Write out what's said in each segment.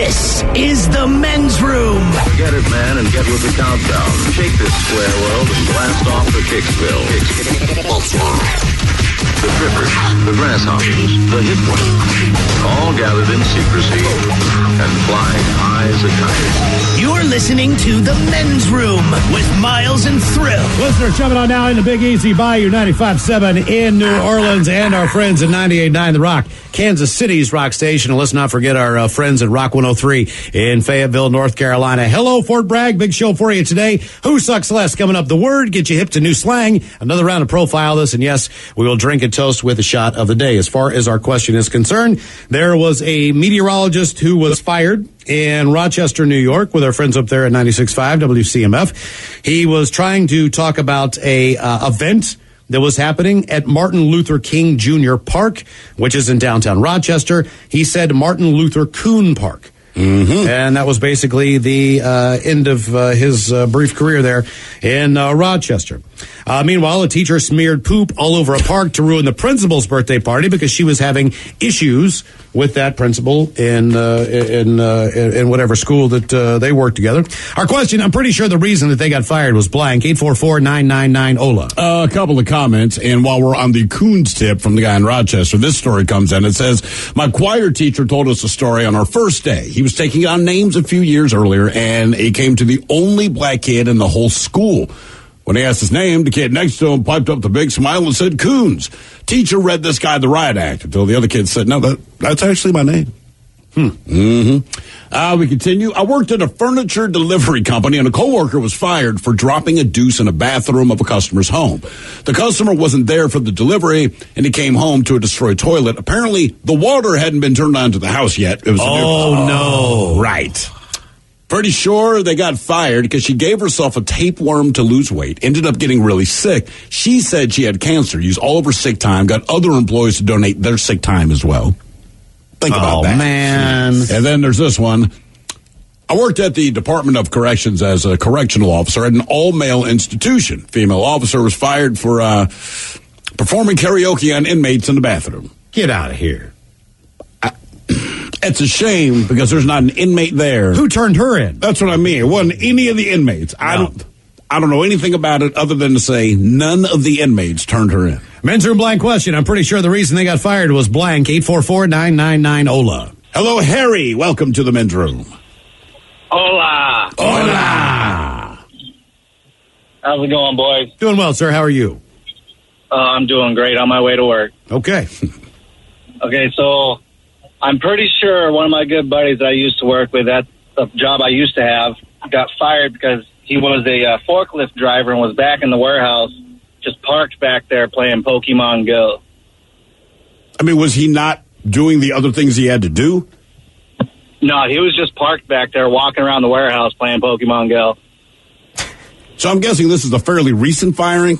This is the Men's Room. Get it, man, and get with the countdown. Shake this square world and blast off the Kicksville. The trippers, the grasshoppers, the hip ones, all gathered in secrecy and flying high as a kite. You're listening to the Men's Room with Miles and Thrill. Listeners, jumping on now in the Big Easy Bayou 95.7 in New Orleans and our friends at 98.9 The Rock, Kansas City's rock station. And let's not forget our friends at Rock 103 in Fayetteville, North Carolina. Hello, Fort Bragg. Big show for you today. Who sucks less? Coming up, the word, get you hip to new slang. Another round of Profile This. And yes, we will drink and toast with a shot of the day. As far as our question is concerned, there was a meteorologist who was fired in Rochester, New York, with our friends up there at 96.5 WCMF. He was trying to talk about a event that was happening at Martin Luther King Jr. Park, which is in downtown Rochester. He said Martin Luther Coon Park. Mm-hmm. And that was basically the end of his brief career there in Rochester. Meanwhile, a teacher smeared poop all over a park to ruin the principal's birthday party because she was having issues with that principal in whatever school that they worked together. Our question, I'm pretty sure the reason that they got fired was blank. 844-999-OLA. A couple of comments, and while we're on the Coons tip from the guy in Rochester, this story comes in. It says, my choir teacher told us a story on our first day. He was taking on names a few years earlier, and he came to the only black kid in the whole school. When he asked his name, the kid next to him piped up the big smile and said, Coons. Teacher read this guy the riot act until the other kid said, no, that's actually my name. Mm-hmm. We continue. I worked at a furniture delivery company, and a coworker was fired for dropping a deuce in a bathroom of a customer's home. The customer wasn't there for the delivery, and he came home to a destroyed toilet. Apparently, the water hadn't been turned on to the house yet. It was no. Right. Pretty sure they got fired because she gave herself a tapeworm to lose weight, ended up getting really sick. She said she had cancer, used all of her sick time, got other employees to donate their sick time as well. Think about that. Oh, man. And then there's this one. I worked at the Department of Corrections as a correctional officer at an all-male institution. Female officer was fired for performing karaoke on inmates in the bathroom. Get out of here. It's a shame because there's not an inmate there. Who turned her in? That's what I mean. It wasn't any of the inmates. No. I don't know anything about it other than to say none of the inmates turned her in. Men's Room blank question. I'm pretty sure the reason they got fired was blank. 844-999-OLA. Hello, Harry. Welcome to the Men's Room. Hola. Hola. How's it going, boys? Doing well, sir. How are you? I'm doing great on my way to work. Okay. Okay, so I'm pretty sure one of my good buddies that I used to work with at the job I used to have got fired because he was a forklift driver and was back in the warehouse, just parked back there playing Pokemon Go. I mean, was he not doing the other things he had to do? No, he was just parked back there walking around the warehouse playing Pokemon Go. So I'm guessing this is a fairly recent firing?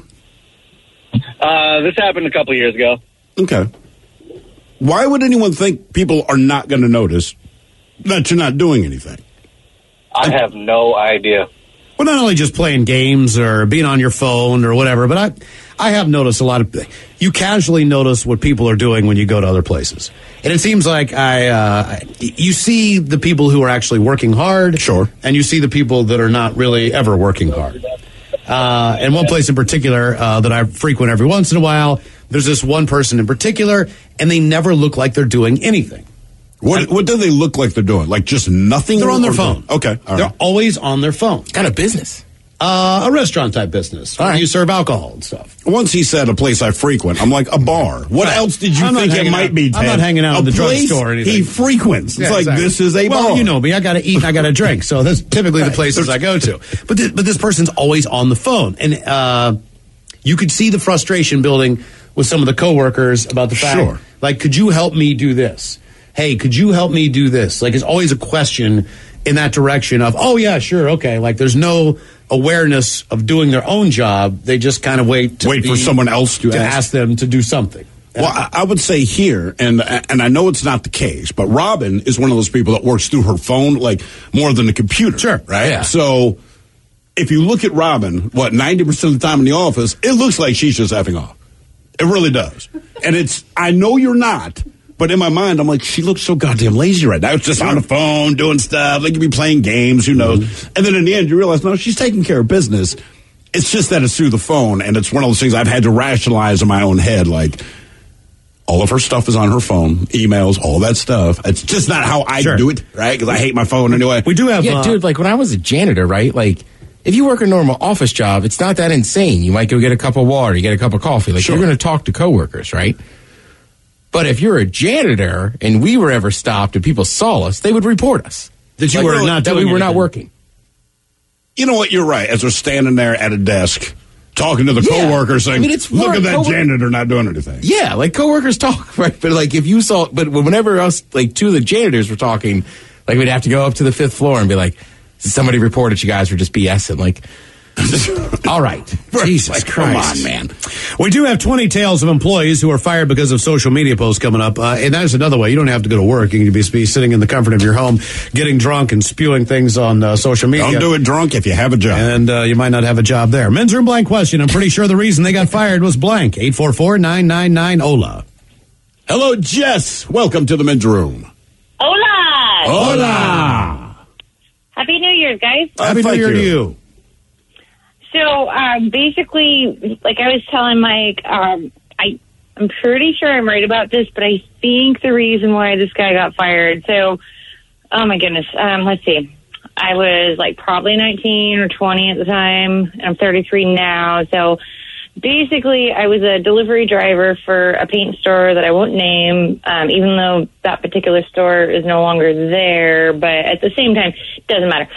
This happened a couple of years ago. Okay. Why would anyone think people are not going to notice that you're not doing anything? I have no idea. Well, not only just playing games or being on your phone or whatever, but I have noticed a lot of, you casually notice what people are doing when you go to other places. And it seems like you see the people who are actually working hard. Sure. And you see the people that are not really ever working hard. And one place in particular that I frequent every once in a while, there's this one person in particular, and they never look like they're doing anything. What do they look like they're doing? Like just nothing? They're on their phone. Okay. All They're right. always on their phone. Kind of business. A restaurant type business. All right. You serve alcohol and stuff. Once he said a place I frequent, I'm like, a bar. What else did you think it might be, Ted? I'm not hanging out at the place drugstore or anything. He frequents. It's like, exactly. this is a bar. Well, you know me. I got to eat and I got to drink. So that's typically the places I go to. But this person's always on the phone. And you could see the frustration building with some of the coworkers about the fact, Sure. like, could you help me do this? Hey, could you help me do this? Like, it's always a question in that direction of, oh, yeah, sure, okay. Like, there's no awareness of doing their own job. They just kind of wait for someone else to ask them to do something. Well, I would say here, and I know it's not the case, but Robin is one of those people that works through her phone, like, more than the computer. Sure. Right? Yeah. So, if you look at Robin, 90% of the time in the office, it looks like she's just effing off. It really does. And I know you're not, But in my mind, I'm like, she looks so goddamn lazy right now. It's just on the phone, doing stuff. They could be playing games, who knows. And then in the end, you realize, no, she's taking care of business. It's just that it's through the phone, and it's one of those things I've had to rationalize in my own head, like, all of her stuff is on her phone, emails, all that stuff. It's just not how I do it, right? Because I hate my phone anyway. We do have... dude, like, when I was a janitor, right, like... If you work a normal office job, it's not that insane. You might go get a cup of water, you get a cup of coffee. Like, you're going to talk to coworkers, right? But if you're a janitor and we were ever stopped and people saw us, they would report us. That you were not that we were not working. You know what? You're right. As they're standing there at a desk, talking to the coworkers, saying, look at that janitor not doing anything. Yeah, like coworkers talk, right? But like if you saw, but whenever us, like two of the janitors were talking, like we'd have to go up to the 5th floor and be like, somebody reported you guys were just BSing. Like, all right. Jesus Christ. Come on, man. We do have 20 tales of employees who are fired because of social media posts coming up. And that is another way. You don't have to go to work. You can be sitting in the comfort of your home, getting drunk and spewing things on social media. Don't do it drunk if you have a job. And you might not have a job there. Men's Room blank question. I'm pretty sure the reason they got fired was blank. 844-999-OLA. Hello, Jess. Welcome to the Men's Room. Hola! Hola! Happy New Year's, guys. Happy New Year to you. So, basically, like I was telling Mike, I'm pretty sure I'm right about this, but I think the reason why this guy got fired. So, oh my goodness. Let's see. I was like probably 19 or 20 at the time. I'm 33 now. So, basically, I was a delivery driver for a paint store that I won't name, even though that particular store is no longer there. But at the same time, it doesn't matter.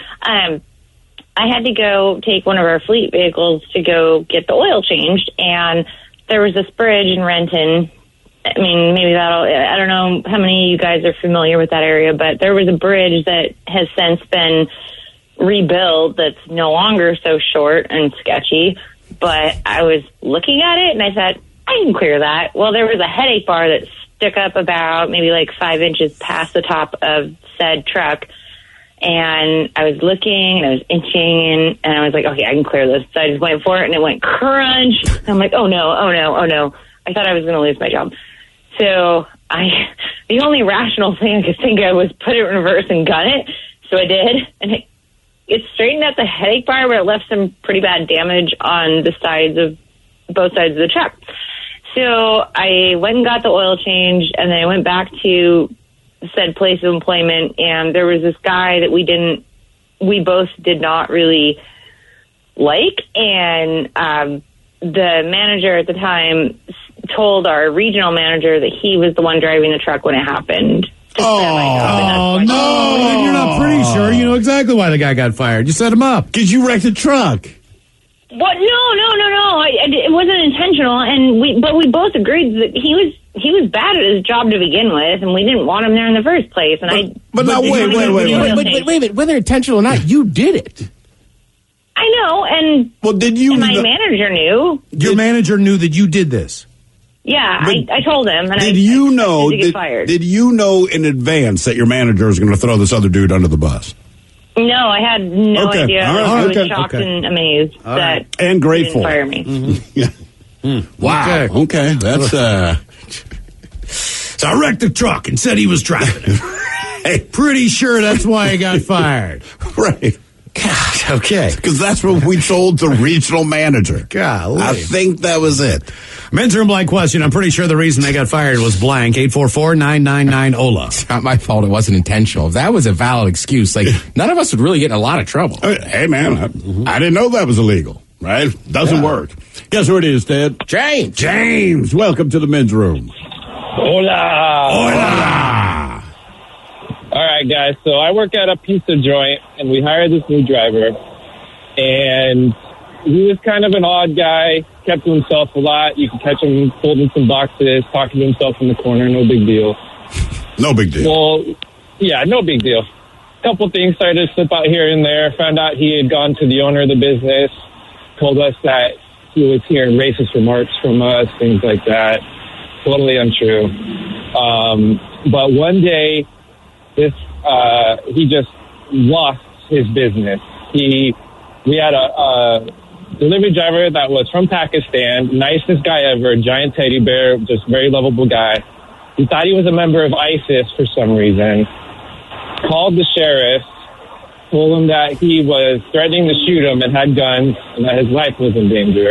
I had to go take one of our fleet vehicles to go get the oil changed, and there was this bridge in Renton. I mean, maybe I don't know how many of you guys are familiar with that area, but there was a bridge that has since been rebuilt that's no longer so short and sketchy. But I was looking at it, and I said, I can clear that. Well, there was a headache bar that stuck up about maybe like 5 inches past the top of said truck. And I was looking, and I was inching, and I was like, okay, I can clear this. So I just went for it, and it went crunch. And I'm like, oh, no. I thought I was going to lose my job. So the only rational thing I could think of was put it in reverse and gun it. So I did, and it straightened out the headache bar, but it left some pretty bad damage on the both sides of the truck. So I went and got the oil change, and then I went back to said place of employment, and there was this guy that we both did not really like, and the manager at the time told our regional manager that he was the one driving the truck when it happened. Oh, no, you're not pretty sure. You know exactly why the guy got fired. You set him up. Because you wrecked the truck. What? No. It wasn't intentional, but we both agreed that he was bad at his job to begin with, and we didn't want him there in the first place. And but now wait, whether intentional or not, you did it. I know, and my manager knew. Your manager knew that you did this. Yeah, I told him. And did you know in advance that your manager was going to throw this other dude under the bus? No, I had no idea. I was shocked and amazed and grateful. He didn't fire me. Mm-hmm. Yeah. Wow. Okay. That's So I wrecked the truck and said he was driving it. Hey, pretty sure that's why he got fired. Right. God, okay. Because that's what we told the regional manager. Golly. I think that was it. Men's Room blank question. I'm pretty sure the reason they got fired was blank. 844-999-OLA. It's not my fault it wasn't intentional. If that was a valid excuse, like, none of us would really get in a lot of trouble. Hey, man, I didn't know that was illegal, right? Doesn't work. Guess who it is, Ted? James, welcome to the Men's Room. Hola. All right, guys. So I work at a pizza joint, and we hired this new driver. And he was kind of an odd guy, kept to himself a lot. You could catch him folding some boxes, talking to himself in the corner. No big deal. No big deal. Well, yeah, no big deal. A couple things started to slip out here and there. Found out he had gone to the owner of the business, told us that he was hearing racist remarks from us, things like that. Totally untrue. But one day, he just lost his business. We had a delivery driver that was from Pakistan, nicest guy ever, giant teddy bear, just very lovable guy. He thought he was a member of ISIS for some reason. Called the sheriff, told him that he was threatening to shoot him and had guns and that his life was in danger.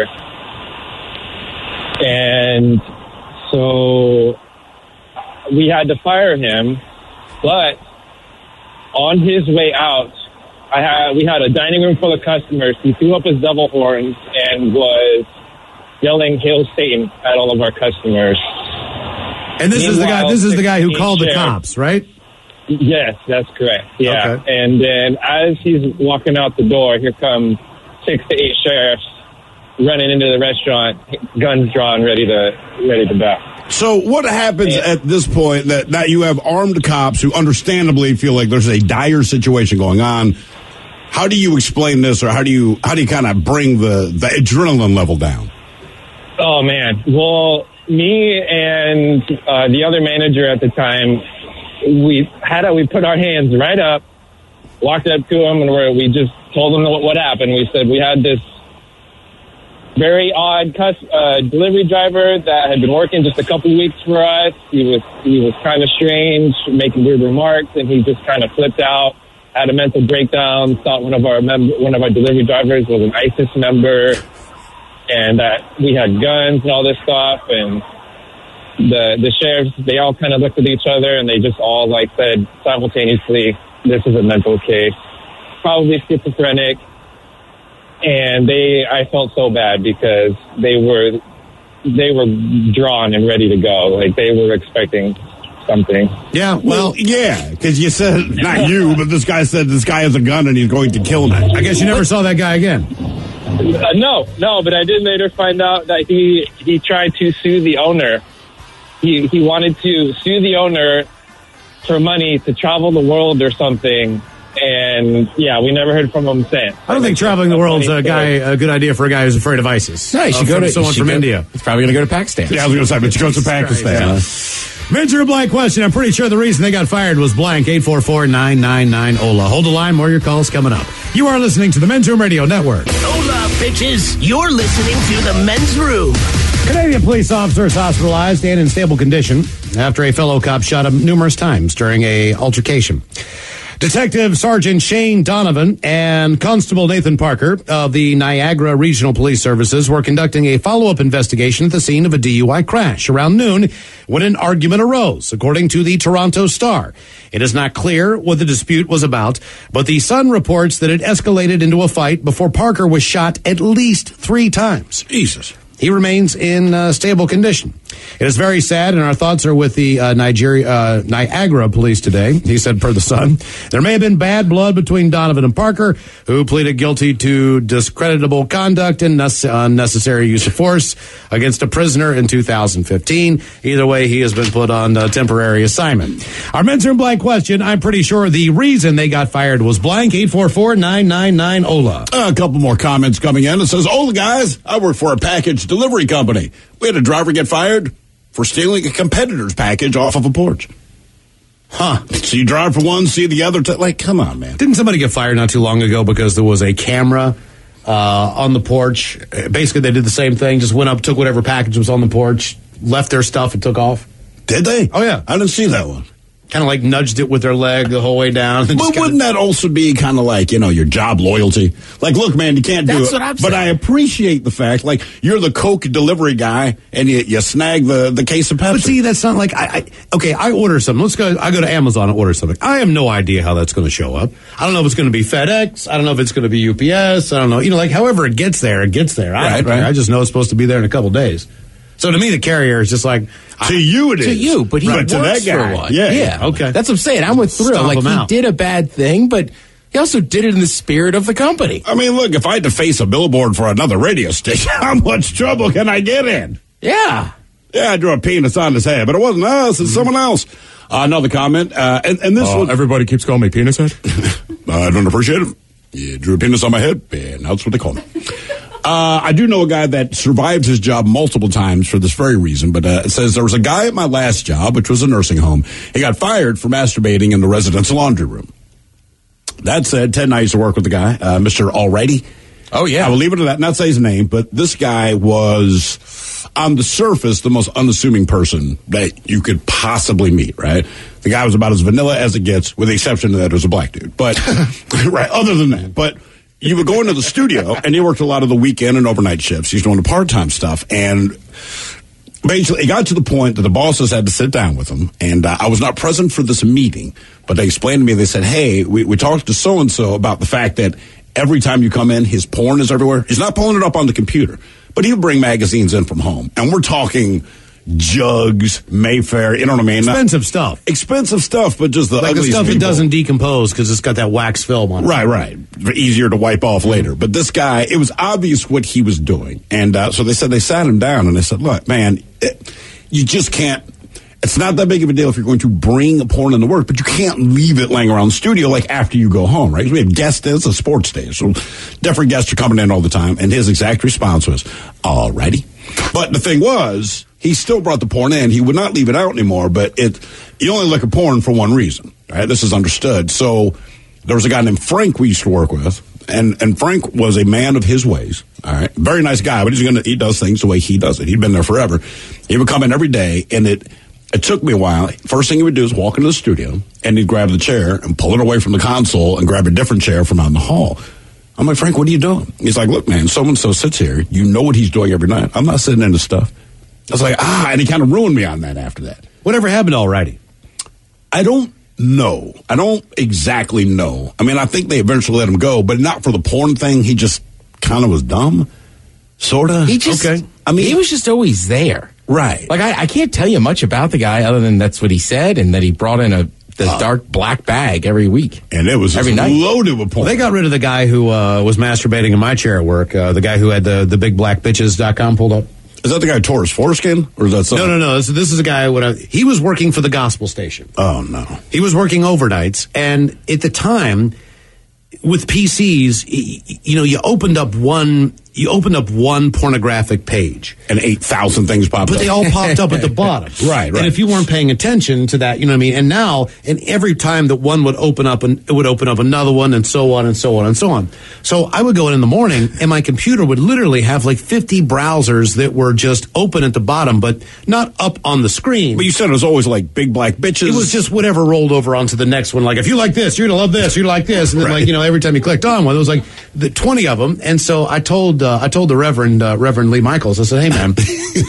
And so we had to fire him, but on his way out, we had a dining room full of customers. He threw up his devil horns and was yelling "Hail Satan" at all of our customers. And this is the guy who called the cops, right? Yes, that's correct. Yeah. Okay. And then as he's walking out the door, here come 6 to 8 sheriffs running into the restaurant, guns drawn, ready to back. So what happens at this point that you have armed cops who understandably feel like there's a dire situation going on? How do you explain this, or how do you kind of bring the adrenaline level down? Oh man. Well, me and the other manager at the time, we put our hands right up, walked up to him, and we just told him what happened. We said we had this very odd delivery driver that had been working just a couple weeks for us. He was kind of strange, making weird remarks, and he just kind of flipped out, had a mental breakdown, thought one of our delivery drivers was an ISIS member, and that we had guns and all this stuff. And the sheriffs, they all kind of looked at each other, and they just all said simultaneously, "This is a mental case, probably schizophrenic." And I felt so bad because they were drawn and ready to go. Like they were expecting something. Yeah, well, yeah, because you said, not you, but this guy said this guy has a gun and he's going to kill me. I guess you never saw that guy again. No, but I did later find out that he tried to sue the owner. He wanted to sue the owner for money to travel the world or something. And yeah, we never heard from him since. I don't think traveling the world's a good idea for a guy who's afraid of ISIS. No, you should go to someone from India. He's probably going to go to Pakistan. Yeah, I was going to say, but she goes to Pakistan. Mention a blank question. I'm pretty sure the reason they got fired was blank. 844-999-OLA. Hold the line. More of your calls coming up. You are listening to the Men's Room Radio Network. Hola, bitches. You're listening to the Men's Room. Canadian police officer is hospitalized and in stable condition after a fellow cop shot him numerous times during a altercation. Detective Sergeant Shane Donovan and Constable Nathan Parker of the Niagara Regional Police Services were conducting a follow-up investigation at the scene of a DUI crash around noon when an argument arose, according to the Toronto Star. It is not clear what the dispute was about, but the Sun reports that it escalated into a fight before Parker was shot at least 3 times. Jesus. He remains in stable condition. It is very sad, and our thoughts are with the Niagara police today, he said per the Sun. There may have been bad blood between Donovan and Parker, who pleaded guilty to discreditable conduct and unnecessary use of force against a prisoner in 2015. Either way, he has been put on temporary assignment. Our Men's Room blank question, I'm pretty sure the reason they got fired was blank. 844-999-OLA. A couple more comments coming in. It says, "Hola, guys. I work for a package delivery company. We had a driver get fired for stealing a competitor's package off of a porch." Huh. So you drive for one, see the other. Come on, man. Didn't somebody get fired not too long ago because there was a camera on the porch? Basically, they did the same thing, just went up, took whatever package was on the porch, left their stuff, and took off. Did they? Oh, yeah. I didn't see that one. Kind of nudged it with their leg the whole way down. But wouldn't that also be kind of your job loyalty? Look, man, you can't do it. That's what I'm saying. But I appreciate the fact, you're the Coke delivery guy, and you snag the case of Pepsi. But see, that's not I order something. I go to Amazon and order something. I have no idea how that's going to show up. I don't know if it's going to be FedEx. I don't know if it's going to be UPS. I don't know. However it gets there, it gets there. I don't care. I just know it's supposed to be there in a couple days. So to me, the carrier is just to you it is. To you, but he works to that guy. for one. Yeah. Okay. That's what I'm saying. I'm with Thrill. Stomp him he out. did a bad thing, but he also did it in the spirit of the company. I mean, look, if I had to face a billboard for another radio station, how much trouble can I get in? Yeah. Yeah, I drew a penis on his head, but it wasn't us, it's someone else. Another comment, and this one. Everybody keeps calling me Penis Head. I don't appreciate it. You drew a penis on my head, and that's what they call me. I do know a guy that survived his job multiple times for this very reason, but it says there was a guy at my last job, which was a nursing home. He got fired for masturbating in the residents' laundry room. That said, Ted and I used to work with the guy, Mr. Alrighty. Oh, yeah. I will leave it at that, not say his name, but this guy was, on the surface, the most unassuming person that you could possibly meet, right? The guy was about as vanilla as it gets, with the exception that it was a black dude. But, right, other than that. But you would go into the studio, and he worked a lot of the weekend and overnight shifts. He's doing the part-time stuff, and basically, it got to the point that the bosses had to sit down with him, and I was not present for this meeting, but they explained to me, they said, hey, we talked to so-and-so about the fact that every time you come in, his porn is everywhere. He's not pulling it up on the computer, but he'll bring magazines in from home. And we're talking Jugs, Mayfair, you know what I mean? Expensive stuff. Expensive stuff, but just the like the ugliest stuff that people. doesn't decompose because it's got that wax film on it. Right. Easier to wipe off later. But this guy, it was obvious what he was doing. And so they said they sat him down and they said, look, man, you just can't. It's not that big of a deal if you're going to bring porn into work, but you can't leave it laying around the studio like after you go home, right? 'Cause we have guest days, it's a sports day, so different guests are coming in all the time. And his exact response was, all righty. But the thing was, he still brought the porn in. He would not leave it out anymore, but you only look at porn for one reason, right? This is understood. So there was a guy named Frank we used to work with, and Frank was a man of his ways, all right? Very nice guy, but he does things the way he does it. He'd been there forever. He would come in every day, and it took me a while. First thing he would do is walk into the studio, and he'd grab the chair and pull it away from the console and grab a different chair from out in the hall. I'm like, Frank, what are you doing? He's like, look, man, so-and-so sits here. You know what he's doing every night. I'm not sitting into stuff. I was like, and he kind of ruined me on that after that. Whatever happened to Alrighty? I don't know. I don't exactly know. I mean, I think they eventually let him go, but not for the porn thing. He just kind of was dumb, sort of. Okay. I mean, he was just always there. Right. Like, I can't tell you much about the guy other than that's what he said and that he brought in this dark black bag every week. And it was every night. Loaded with porn. Well, they got rid of the guy who was masturbating in my chair at work, the guy who had the bigblackbitches.com pulled up. Is that the guy who tore his foreskin? Or is that something? No. This is a guy, he was working for the gospel station. Oh, no. He was working overnights, and at the time, with PCs, you opened up one pornographic page. And 8,000 things popped up. But they all popped up at the bottom. Right. And if you weren't paying attention to that, you know what I mean? And now, and every time that one would open up, and it would open up another one, and so on, and so on, and so on. So I would go in the morning, and my computer would literally have like 50 browsers that were just open at the bottom, but not up on the screen. But you said it was always like big black bitches. It was just whatever rolled over onto the next one. Like, if you like this, you're going to love this. You like this. And then, every time you clicked on one, there was like 20 of them. And so I told the Reverend Lee Michaels, I said, hey, man.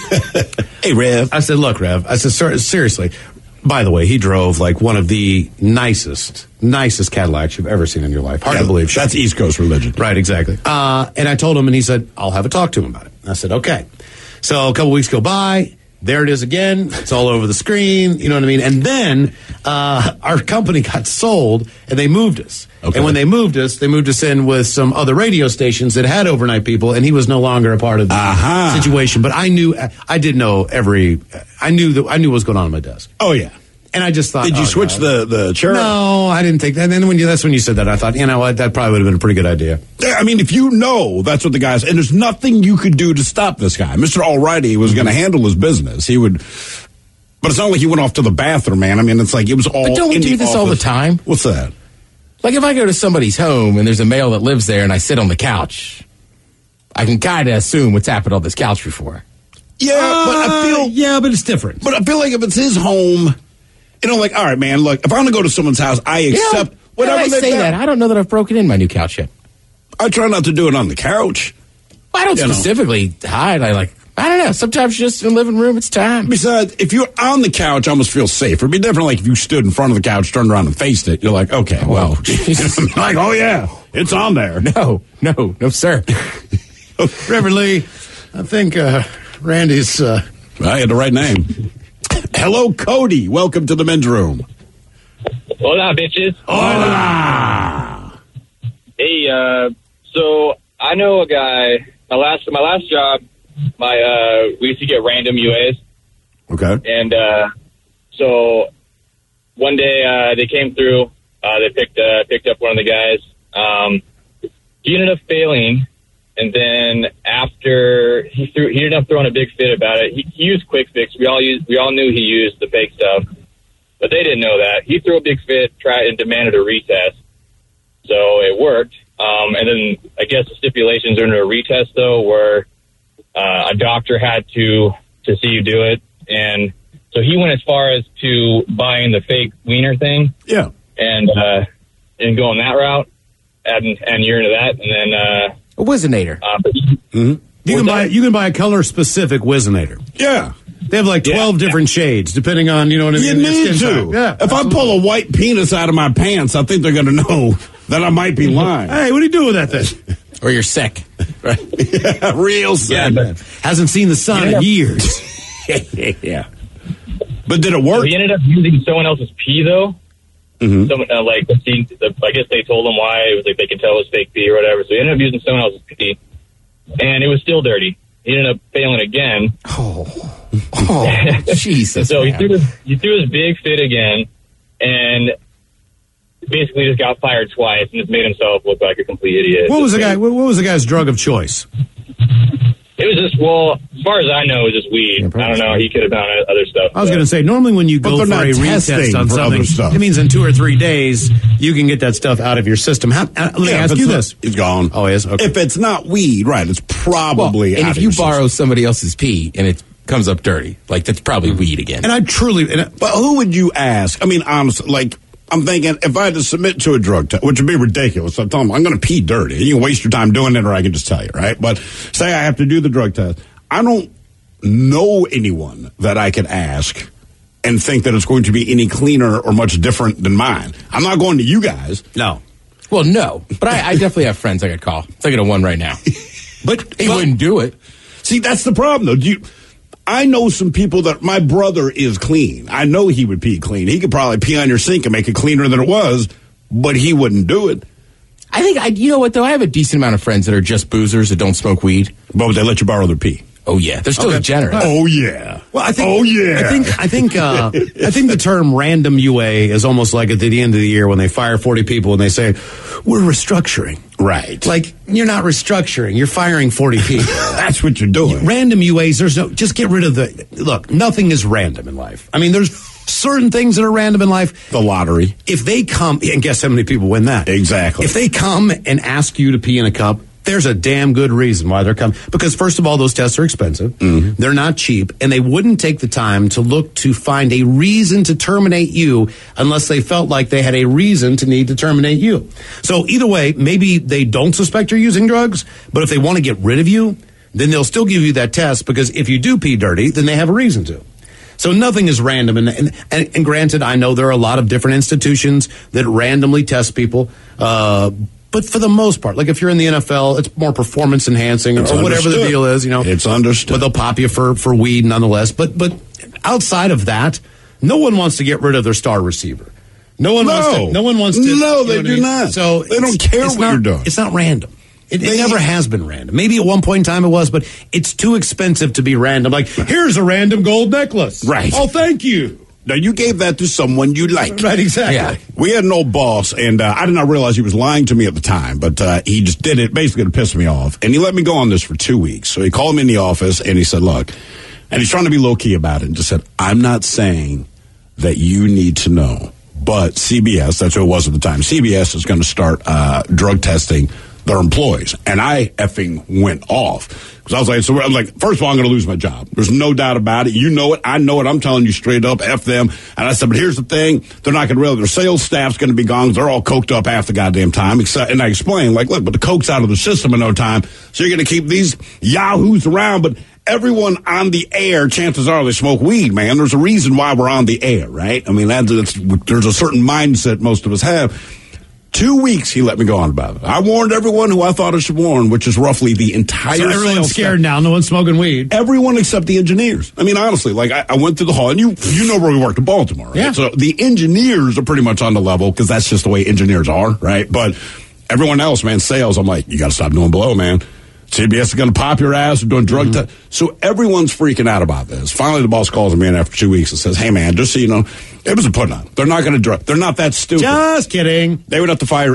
Hey, Rev. I said, look, Rev. I said, seriously. By the way, he drove like one of the nicest Cadillacs you've ever seen in your life. Hard to believe. That's East Coast religion. Right, exactly. And I told him, and he said, I'll have a talk to him about it. I said, okay. So a couple weeks go by. There it is again. It's all over the screen. You know what I mean? And then our company got sold, and they moved us. Okay. And when they moved us in with some other radio stations that had overnight people, and he was no longer a part of the situation. But I knew what was going on at my desk. Oh, yeah. And I just thought, did you switch the chair? No, I didn't think that. And then that's when you said that, I thought, you know what, that probably would have been a pretty good idea. I mean, if you know that's what the guy's, and there's nothing you could do to stop this guy. Mr. Alrighty was going to handle his business. He would, but it's not like he went off to the bathroom, man. I mean, it's like it was all. But don't we do this all the time? What's that? Like if I go to somebody's home and there's a male that lives there and I sit on the couch, I can kind of assume what's happened on this couch before. Yeah, but I feel. Yeah, but it's different. But I feel like if it's his home. Like, all right, man, look, if I'm going to go to someone's house, I accept whatever they say that. I don't know that I've broken in my new couch yet. I try not to do it on the couch. I don't specifically hide. I don't know. Sometimes just in the living room, it's time. Besides, if you're on the couch, I almost feel safe. It'd be different like if you stood in front of the couch, turned around and faced it. You're like, okay, well. Like, oh, yeah, it's on there. No, sir. Reverend Lee, I think Randy's... I had the right name. Hello, Cody. Welcome to the men's room. Hola, bitches. Hola. Hey, so I know a guy. My last job, we used to get random UAs. Okay. And so one day they came through. They picked up one of the guys. He ended up failing. And then after he ended up throwing a big fit about it. He used Quick Fix. We all knew he used the fake stuff, but they didn't know that. He threw a big fit, tried and demanded a retest. So it worked. And then I guess the stipulations under a retest though were a doctor had to see you do it, and so he went as far as to buying the fake wiener thing. Yeah. And going that route, adding urine to that, and then a Whizzinator. You can buy a color specific Whizzinator. Yeah. They have like 12 different shades, depending on, you know what I mean? You need to. Yeah, if I pull a white penis out of my pants, I think they're going to know that I might be lying. Hey, what are you doing with that thing? Or you're sick. Right? Yeah, real sick. Yeah, hasn't seen the sun in years. Yeah. But did it work? So he ended up using someone else's pee, though. Mm-hmm. Someone, I guess they told him why. It was like they could tell it was fake pee or whatever. So he ended up using someone else's pee, and it was still dirty. He ended up failing again. Oh, Jesus! So he threw his big fit again, and basically just got fired twice, and just made himself look like a complete idiot. What was the guy's drug of choice? It was just, as far as I know, it was just weed. I don't know. He could have done other stuff. I was going to say, normally when you go for a retest on something, it means in 2 or 3 days, you can get that stuff out of your system. Let me ask you this. It's gone. Oh, it is? Okay. If it's not weed, right, it's probably and out if of you your borrow system. somebody else's pee and it comes up dirty, like that's probably weed again. And I truly... But who would you ask? I mean, honestly, like... I'm thinking if I had to submit to a drug test, which would be ridiculous, I'm telling them I'm going to pee dirty. You can waste your time doing it, or I can just tell you, right? But say I have to do the drug test. I don't know anyone that I could ask and think that it's going to be any cleaner or much different than mine. I'm not going to you guys. No. Well, no. But I definitely have friends I could call. I'm thinking of one right now. But he wouldn't do it. See, that's the problem, though. I know some people that my brother is clean. I know he would pee clean. He could probably pee on your sink and make it cleaner than it was, but he wouldn't do it. I think, you know what, though? I have a decent amount of friends that are just boozers that don't smoke weed. But would they let you borrow their pee? Oh, yeah. They're still generous. Oh, yeah. Well, I think. Oh, yeah. I think the term random UA is almost like at the end of the year when they fire 40 people and they say, we're restructuring. Right. Like, you're not restructuring. You're firing 40 people. That's what you're doing. Random UAs, just get rid of look, nothing is random in life. I mean, there's certain things that are random in life. The lottery. If they come, and guess how many people win that? Exactly. If they come and ask you to pee in a cup, there's a damn good reason why they're coming. Because first of all, those tests are expensive. Mm-hmm. They're not cheap. And they wouldn't take the time to look to find a reason to terminate you unless they felt like they had a reason to need to terminate you. So either way, maybe they don't suspect you're using drugs, but if they want to get rid of you, then they'll still give you that test, because if you do pee dirty, then they have a reason to. So nothing is random. And granted, I know there are a lot of different institutions that randomly test people, but for the most part, like if you're in the NFL, it's more performance enhancing or whatever the deal is, It's understood. But they'll pop you for weed nonetheless. But outside of that, no one wants to get rid of their star receiver. No one wants to. No, they do not. So they don't care what you're doing. It's not random. It never has been random. Maybe at one point in time it was, but it's too expensive to be random. Like, here's a random gold necklace. Right. Oh, thank you. Now, you gave that to someone you like. Right, exactly. Yeah. We had an old boss, and I did not realize he was lying to me at the time, but he just did it basically to piss me off. And he let me go on this for 2 weeks. So he called me in the office, and he said, look, and he's trying to be low-key about it, and just said, I'm not saying that you need to know, but CBS, that's who it was at the time, CBS is going to start drug testing their employees. And I effing went off. Because I was like, first of all, I'm going to lose my job. There's no doubt about it. You know it. I know it. I'm telling you straight up, F them. And I said, but here's the thing. They're not going to realize their sales staff's going to be gone. They're all coked up half the goddamn time. And I explained, like, look, but the coke's out of the system in no time. So you're going to keep these yahoos around. But everyone on the air, chances are they smoke weed, man. There's a reason why we're on the air, right? I mean, there's a certain mindset most of us have. 2 weeks he let me go on about it. I warned everyone who I thought I should warn, which is roughly the entire So everyone's scared staff. now. No one's smoking weed. Everyone except the engineers. I mean, honestly, like I went through the hall, and you know where we worked in Baltimore, right? Yeah. So the engineers are pretty much on the level because that's just the way engineers are, right? But everyone else, man, sales, I'm like, you got to stop doing blow, man. CBS is going to pop your ass. We're doing drug tests. So everyone's freaking out about this. Finally, the boss calls me in after 2 weeks and says, hey, man, just so you know, it was a put on. They're not going to they're not that stupid. Just kidding. They would have to fire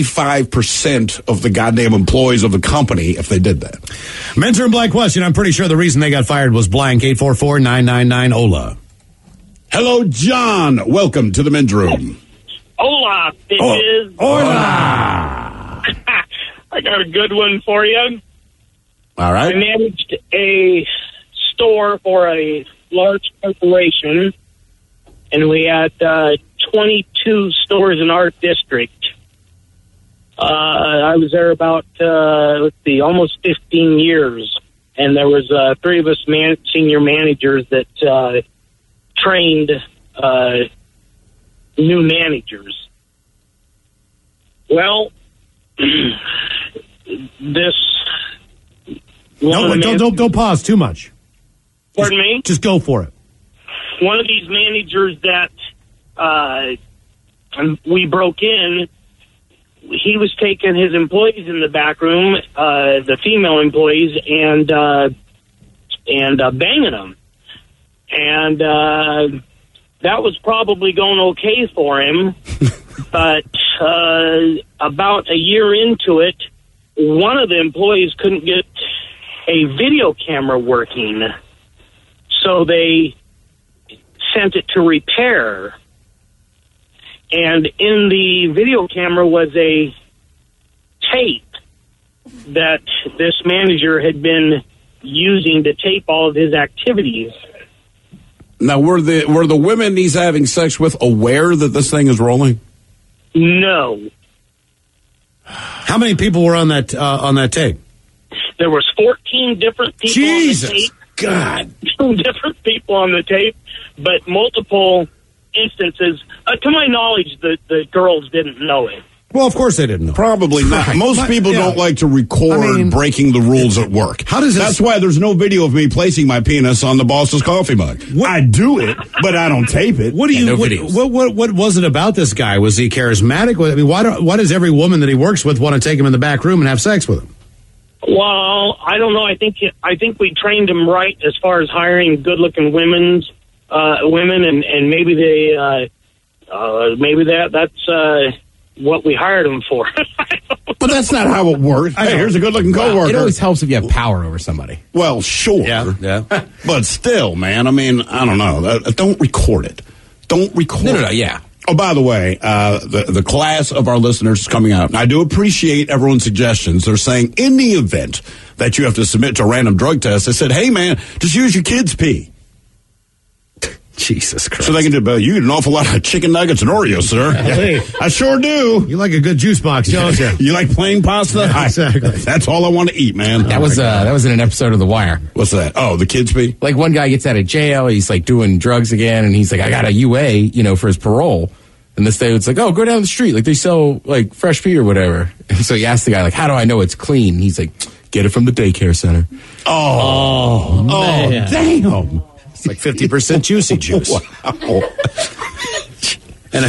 85% of the goddamn employees of the company if they did that. Men's Room Blank question. I'm pretty sure the reason they got fired was blank. 844-999-OLA. Hello, John. Welcome to the Men's Room. Hola, bitches. Hola. I got a good one for you. All right. I managed a store for a large corporation, and we had 22 stores in our district. I was there about, almost 15 years. And there was 3 of us senior managers that trained new managers. Well, this... Don't pause too much. Pardon me? Just go for it. One of these managers that we broke in, he was taking his employees in the back room, the female employees, and banging them. And that was probably going okay for him. But about a year into it, one of the employees couldn't get a video camera working. So they sent it to repair. And in the video camera was a tape that this manager had been using to tape all of his activities. Now, were the women he's having sex with aware that this thing is rolling? No. How many people were on that tape? There was 14 different people Jesus, on the tape. God. Different people on the tape, but multiple instances. To my knowledge, the girls didn't know it. Well, of course they didn't know. Probably not. Right. Most people don't like to record breaking the rules at work. How does this... That's why there's no video of me placing my penis on the boss's coffee mug. I do it, but I don't tape it. What do you? What was it about this guy? Was he charismatic? I mean, why does every woman that he works with want to take him in the back room and have sex with him? Well, I don't know. I think we trained him right as far as hiring good-looking women, and maybe that's what we hired him for. But that's not how it works. Hey, here's a good-looking coworker. It always helps if you have power over somebody. Well, sure. Yeah. But still, man, I mean, I don't know. Don't record it. Don't record it. No, yeah. Oh, by the way, the class of our listeners is coming out. And I do appreciate everyone's suggestions. They're saying in the event that you have to submit to a random drug test, they said, hey, man, just use your kids' pee. Jesus Christ. So they can do, you eat an awful lot of chicken nuggets and Oreos, sir. Hey. I sure do. You like a good juice box, don't you? You like plain pasta? Exactly. That's all I want to eat, man. That was in an episode of The Wire. What's that? Oh, the kids pee? Like one guy gets out of jail, he's like doing drugs again, and he's like, I got a UA, for his parole. And this day it's like, oh, go down the street, like they sell like fresh pee or whatever. And so he asked the guy, like, how do I know it's clean? And he's like, get it from the daycare center. Oh, damn. It's like 50% juicy juice. Wow. And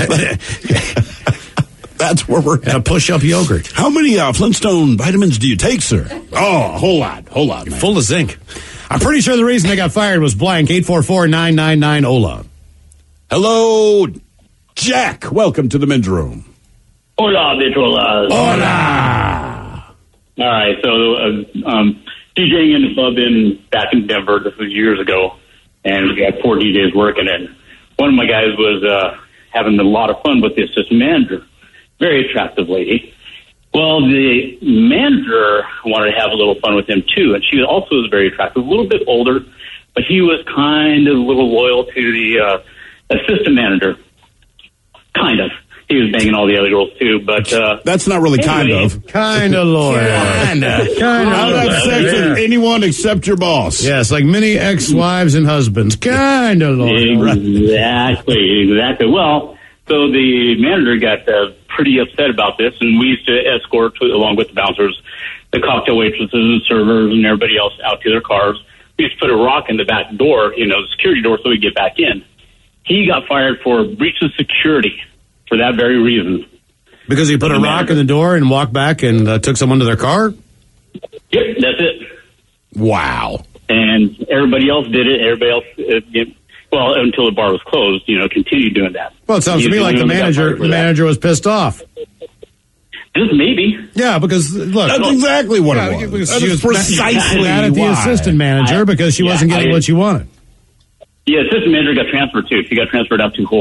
that's where we're at. And a push-up yogurt. How many Flintstone vitamins do you take, sir? Oh, a whole lot, man. Full of zinc. I'm pretty sure the reason they got fired was blank. 844-999-OLA. Hello, Jack. Welcome to the men's room. Hola, virtualas. Hola. All right, so DJing in the club back in Denver, this was years ago, and we had 4 DJs working, and one of my guys was having a lot of fun with the assistant manager. Very attractive lady. Well, the manager wanted to have a little fun with him, too, and she also was very attractive, a little bit older, but he was kind of a little loyal to the assistant manager. Kind of. He was banging all the other girls, too, but... that's not really anyway, kind of loyal. I'll have sex with anyone except your boss. Yes, like many ex-wives and husbands. Kind of loyal. Exactly. Well, so the manager got pretty upset about this, and we used to escort, along with the bouncers, the cocktail waitresses and servers and everybody else out to their cars. We used to put a rock in the back door, the security door, so we get back in. He got fired for breach of security for that very reason. Because he put a rock in the door and walked back and took someone to their car? Yep, that's it. Wow. And everybody else did it. Everybody else, until the bar was closed, continued doing that. Well, it sounds to me like the manager was pissed off. Just maybe. Yeah, because, look. That's exactly what it was. She was precisely mad at the assistant manager because she wasn't getting what she wanted. Yeah, assistant manager got transferred, too. She got transferred out to Hawaii.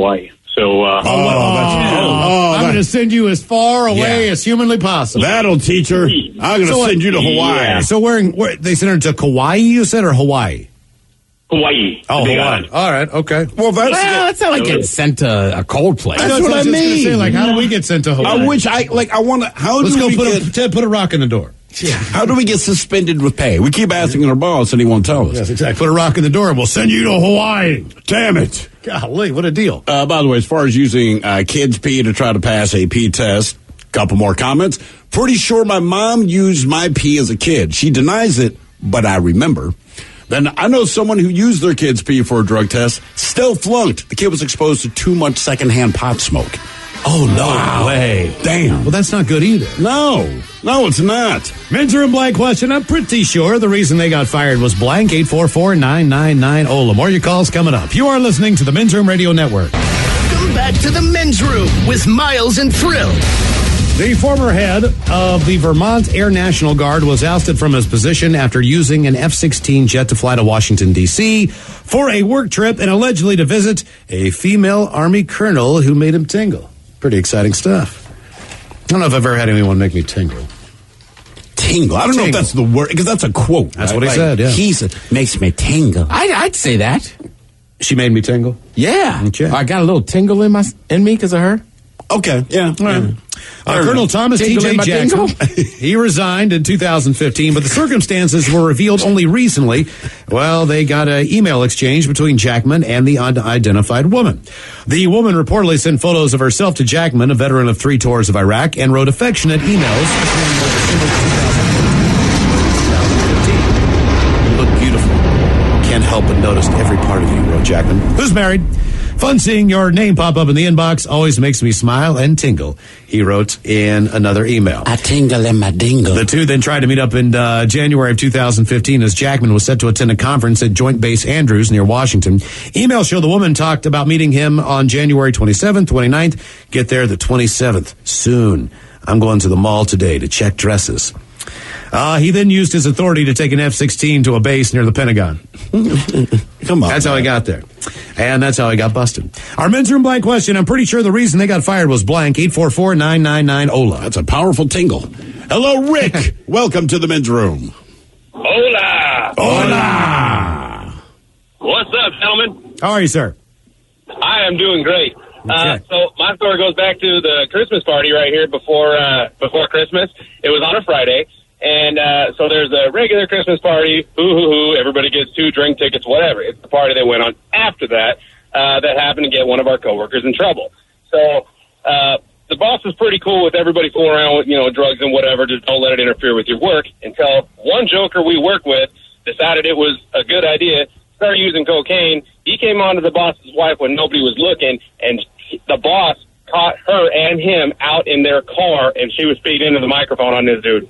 So, I'm going to send you as far away as humanly possible. That'll teach her. I'm going to send you to Hawaii. Yeah. So where they sent her to Kauai, you said, or Hawaii? Hawaii. Oh, the big Hawaii. island. All right, okay. Well, Well, it's not like getting sent to a cold place. That's what I was just gonna mean. say, like, how do we get sent to Hawaii? I wish I want to. How Let's do go we get? Ted, put a rock in the door. How do we get suspended with pay? We keep asking our boss, and he won't tell us. Yes, exactly. Put a rock in the door, and we'll send you to Hawaii. Damn it! Golly, what a deal. By the way, as far as using kids' pee to try to pass a pee test, couple more comments. Pretty sure my mom used my pee as a kid. She denies it, but I remember. Then I know someone who used their kid's pee for a drug test, still flunked. The kid was exposed to too much secondhand pot smoke. Oh, no way. Damn. Well, that's not good either. No, it's not. Men's Room blank question. I'm pretty sure the reason they got fired was blank. 844-999-OLA. More of your calls coming up. You are listening to the Men's Room Radio Network. Come back to the Men's Room with Miles and Thrill. The former head of the Vermont Air National Guard was ousted from his position after using an F-16 jet to fly to Washington, D.C. for a work trip and allegedly to visit a female Army colonel who made him tingle. Pretty exciting stuff. I don't know if I've ever had anyone make me tingle. Tingle. I don't know if that's the word, because that's a quote. That's right? what he said, yeah. He said, makes me tingle. I'd say that. She made me tingle? Yeah. Okay. I got a little tingle in me because of her. Okay, yeah. All right. Colonel Thomas Tingle in T.J. my Jackson, he resigned in 2015, but the circumstances were revealed only recently. Well, they got an email exchange between Jackman and the unidentified woman. The woman reportedly sent photos of herself to Jackman, a veteran of 3 tours of Iraq, and wrote affectionate emails. You look beautiful. Can't help but notice every part of you, wrote Jackman, who's married. Fun seeing your name pop up in the inbox. Always makes me smile and tingle, he wrote in another email. I tingle in my dingle. The two then tried to meet up in January of 2015 as Jackman was set to attend a conference at Joint Base Andrews near Washington. Emails show the woman talked about meeting him on January 27th, 29th. Get there the 27th. Soon. I'm going to the mall today to check dresses. He then used his authority to take an F-16 to a base near the Pentagon. Come on. That's how he got there. And that's how he got busted. Our Men's Room blank question. I'm pretty sure the reason they got fired was blank. 844-999-OLA. That's a powerful tingle. Hello, Rick. Welcome to the Men's Room. Hola. Hola. What's up, gentlemen? How are you, sir? I am doing great. Okay. So my story goes back to the Christmas party right here before Christmas. It was on a Friday. And so there's a regular Christmas party, hoo-hoo-hoo, everybody gets 2 drink tickets, whatever. It's the party that went on after that that happened to get one of our coworkers in trouble. So the boss was pretty cool with everybody fooling around with, drugs and whatever, just don't let it interfere with your work, until one joker we work with decided it was a good idea, started using cocaine. He came on to the boss's wife when nobody was looking, and the boss caught her and him out in their car, and she was feeding into the microphone on this dude.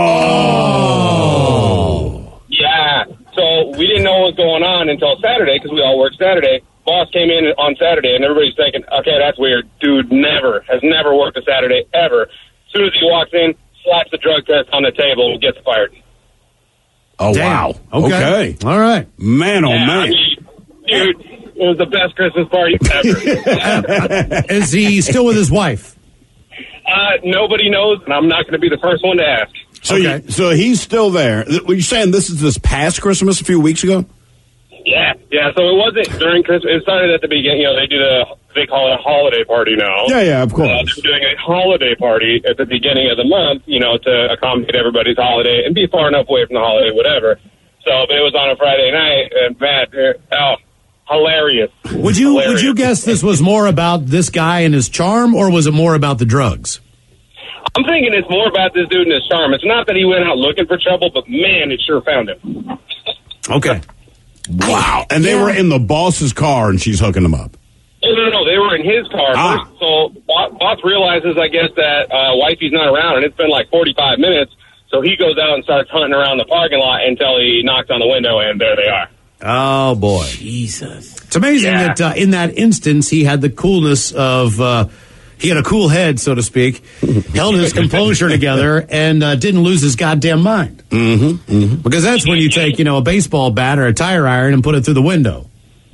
Oh. Yeah. So we didn't know what was going on until Saturday, because we all worked Saturday. Boss came in on Saturday, and everybody's thinking, okay, that's weird. Dude has never worked a Saturday ever. As soon as he walks in, slaps the drug test on the table, and gets fired. Oh, Damn. wow. Okay. All right. Man, oh, man. I mean, dude, it was the best Christmas party ever. Is he still with his wife? Nobody knows, and I'm not going to be the first one to ask. So, Okay. so he's still there. Were you saying this is this past Christmas a few weeks ago? Yeah. So it wasn't during Christmas. It started at the beginning. They call it a holiday party now. Yeah, of course. They're doing a holiday party at the beginning of the month, to accommodate everybody's holiday and be far enough away from the holiday, whatever. So, but it was on a Friday night, and man, hilarious. Would you guess this was more about this guy and his charm, or was it more about the drugs? I'm thinking it's more about this dude and his charm. It's not that he went out looking for trouble, but man, it sure found him. Okay. Wow. And they were in the boss's car, and she's hooking them up. No, they were in his car. First, so boss realizes, I guess, that wifey's not around, and it's been like 45 minutes. So he goes out and starts hunting around the parking lot until he knocks on the window, and there they are. Oh, boy. Jesus. It's amazing that in that instance, he had the coolness of, he had a cool head, so to speak, held his composure together, and didn't lose his goddamn mind. Mm-hmm. Because that's when you take, a baseball bat or a tire iron and put it through the window.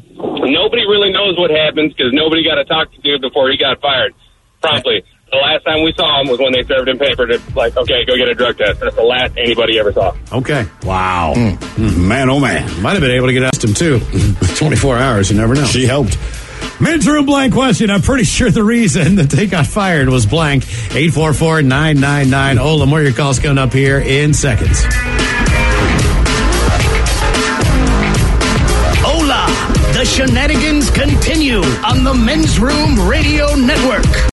Nobody really knows what happens because nobody got to talk to dude before he got fired promptly. The last time we saw him was when they served him paper to, like, okay, go get a drug test. That's the last anybody ever saw. Okay. Wow. Man, oh, man. Might have been able to get him, too. 24 hours, you never know. She helped. Men's Room blank question. I'm pretty sure the reason that they got fired was blank. 844-999. Ola, more of your calls coming up here in seconds. Hola! The shenanigans continue on the Men's Room Radio Network.